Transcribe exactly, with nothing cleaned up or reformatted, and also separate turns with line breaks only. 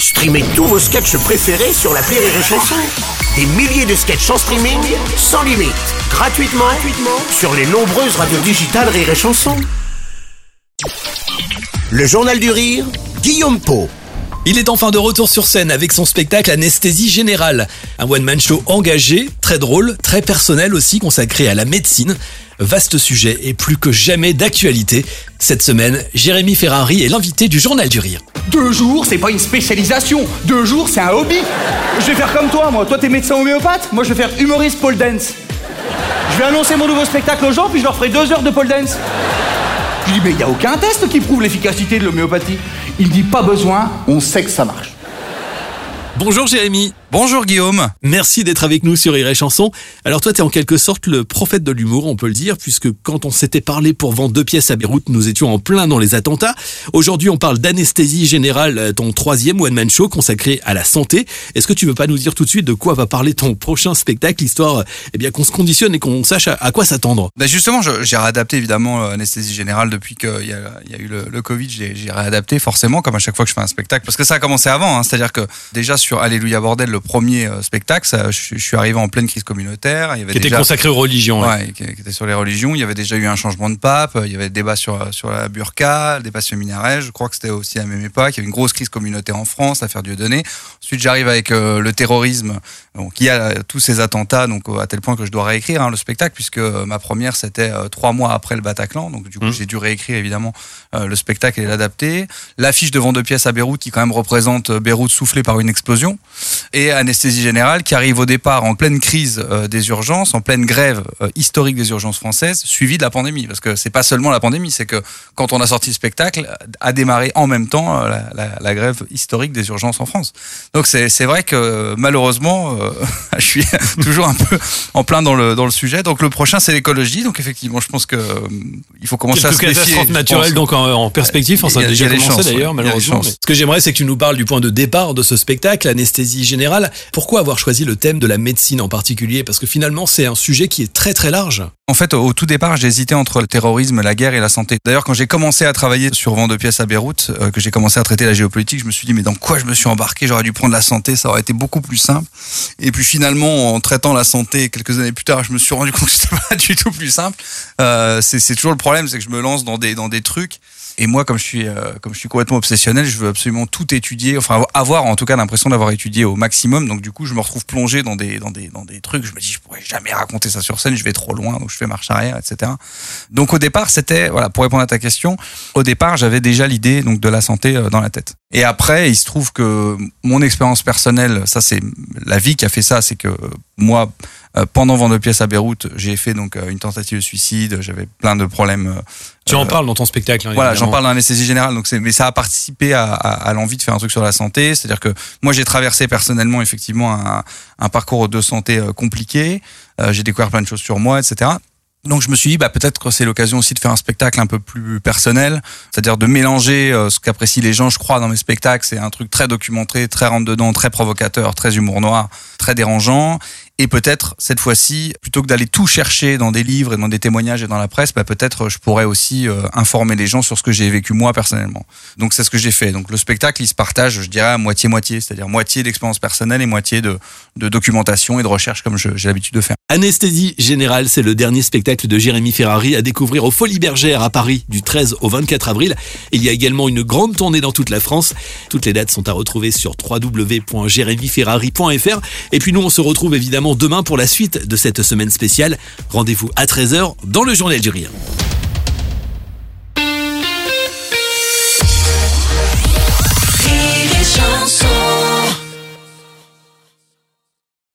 Streamez tous vos sketchs préférés sur l'appli Rire et Chanson. Des milliers de sketchs en streaming, sans limite, gratuitement, gratuitement sur les nombreuses radios digitales Rire et Chanson. Le Journal du Rire, Guillaume Pau.
Il est enfin de retour sur scène avec son spectacle Anesthésie Générale. Un one-man show engagé, très drôle, très personnel aussi, consacré à la médecine. Vaste sujet et plus que jamais d'actualité. Cette semaine, Jérémy Ferrari est l'invité du Journal du Rire.
Deux jours, c'est pas une spécialisation. Deux jours, c'est un hobby. Je vais faire comme toi, moi. Toi, t'es médecin homéopathe. Moi, je vais faire humoriste pole dance. Je vais annoncer mon nouveau spectacle aux gens, puis je leur ferai deux heures de pole dance. Je dis, mais il n'y a aucun test qui prouve l'efficacité de l'homéopathie. Il dit, pas besoin, on sait que ça marche.
Bonjour Jérémy.
Bonjour Guillaume.
Merci d'être avec nous sur Rire et Chanson. Alors toi, t'es en quelque sorte le prophète de l'humour, on peut le dire, puisque quand on s'était parlé pour vendre deux pièces à Beyrouth, nous étions en plein dans les attentats. Aujourd'hui, on parle d'Anesthésie Générale, ton troisième one-man show consacré à la santé. Est-ce que tu veux pas nous dire tout de suite de quoi va parler ton prochain spectacle, histoire eh bien qu'on se conditionne et qu'on sache à, à quoi s'attendre?
Bah justement, je, j'ai réadapté évidemment euh, Anesthésie Générale depuis qu'il y a, il y a eu le, le Covid. J'ai, j'ai réadapté forcément, comme à chaque fois que je fais un spectacle, parce que ça a commencé avant. Hein, c'est-à-dire que déjà sur Alléluia Bordel, le premier euh, spectacle, ça, je, je suis arrivé en pleine crise communautaire. Il y avait
qui
déjà,
était consacré aux religions.
Ouais,
ouais.
Qui, qui était sur les religions. Il y avait déjà eu un changement de pape. Il y avait des débats sur sur la burqa, le débat sur le minaret. Je crois que c'était aussi à la même époque. Il y avait une grosse crise communautaire en France, l'affaire Dieudonné. Ensuite, j'arrive avec euh, le terrorisme. Donc, il y a tous ces attentats, donc à tel point que je dois réécrire hein, le spectacle, puisque euh, ma première c'était euh, trois mois après le Bataclan. Donc, du coup, mmh. j'ai dû réécrire évidemment euh, le spectacle et l'adapter. L'affiche devant deux pièces à Beyrouth, qui quand même représente Beyrouth soufflé par une explosion. Et Anesthésie Générale, qui arrive au départ en pleine crise euh, des urgences, en pleine grève euh, historique des urgences françaises, suivie de la pandémie. Parce que c'est pas seulement la pandémie, c'est que quand on a sorti le spectacle, a démarré en même temps euh, la, la, la grève historique des urgences en France. Donc c'est, c'est vrai que malheureusement, euh, je suis toujours un peu en plein dans le, dans le sujet. Donc le prochain, c'est l'écologie. Donc effectivement, je pense que euh, il faut commencer
Quelques
à se méfier.
catastrophes naturelles donc en, en perspective, enfin, ça a, a déjà commencé chances, d'ailleurs, ouais, malheureusement. Mais ce que j'aimerais, c'est que tu nous parles du point de départ de ce spectacle, Anesthésie Générale. Pourquoi avoir choisi le thème de la médecine en particulier? Parce que finalement, c'est un sujet qui est très très large.
En fait, au tout départ, j'ai hésité entre le terrorisme, la guerre et la santé. D'ailleurs, quand j'ai commencé à travailler sur Vent de pièces à Beyrouth, euh, que j'ai commencé à traiter la géopolitique, je me suis dit, mais dans quoi je me suis embarqué? J'aurais dû prendre la santé, ça aurait été beaucoup plus simple. Et puis finalement, en traitant la santé, quelques années plus tard, je me suis rendu compte que c'était pas du tout plus simple. Euh, c'est, c'est toujours le problème, c'est que je me lance dans des, dans des trucs. Et moi, comme je suis, euh, comme je suis complètement obsessionnel, je veux absolument tout étudier, enfin avoir en tout cas l'impression d'avoir étudié au maximum. Donc du coup, je me retrouve plongé dans des, dans des, dans des trucs. Je me dis, je pourrais jamais raconter ça sur scène, je vais trop loin, donc je fais marche arrière, et cetera. Donc au départ, c'était, voilà, pour répondre à ta question, au départ, j'avais déjà l'idée donc de la santé euh, dans la tête. Et après, il se trouve que mon expérience personnelle, ça c'est la vie qui a fait ça, c'est que moi, euh, pendant Vent de pièces à Beyrouth, j'ai fait donc euh, une tentative de suicide, j'avais plein de problèmes. Euh,
tu en parles dans ton spectacle. Hein,
voilà, j'en parle dans l'anesthésie générale, donc c'est, mais ça a participé à, à, à l'envie de faire un truc sur la santé. C'est-à-dire que moi, j'ai traversé personnellement effectivement un, un parcours de santé euh, compliqué. Euh, j'ai découvert plein de choses sur moi, et cetera. Donc je me suis dit, bah peut-être que c'est l'occasion aussi de faire un spectacle un peu plus personnel, c'est-à-dire de mélanger euh, ce qu'apprécient les gens, je crois, dans mes spectacles. C'est un truc très documenté, très rentre-dedans, très provocateur, très humour noir, très dérangeant. Et peut-être, cette fois-ci, plutôt que d'aller tout chercher dans des livres et dans des témoignages et dans la presse, bah peut-être je pourrais aussi euh, informer les gens sur ce que j'ai vécu moi personnellement. Donc c'est ce que j'ai fait. Donc le spectacle, il se partage, je dirais, à moitié-moitié, c'est-à-dire moitié d'expérience personnelle et moitié de, de documentation et de recherche comme je, j'ai l'habitude de faire.
Anesthésie Générale, c'est le dernier spectacle de Jérémy Ferrari à découvrir aux Folies Bergères à Paris du treize au vingt-quatre avril. Il y a également une grande tournée dans toute la France. Toutes les dates sont à retrouver sur w w w point jérémy ferrari point f r. Et puis nous, on se retrouve évidemment demain pour la suite de cette semaine spéciale. Rendez-vous à treize heures dans le Journal du Rire.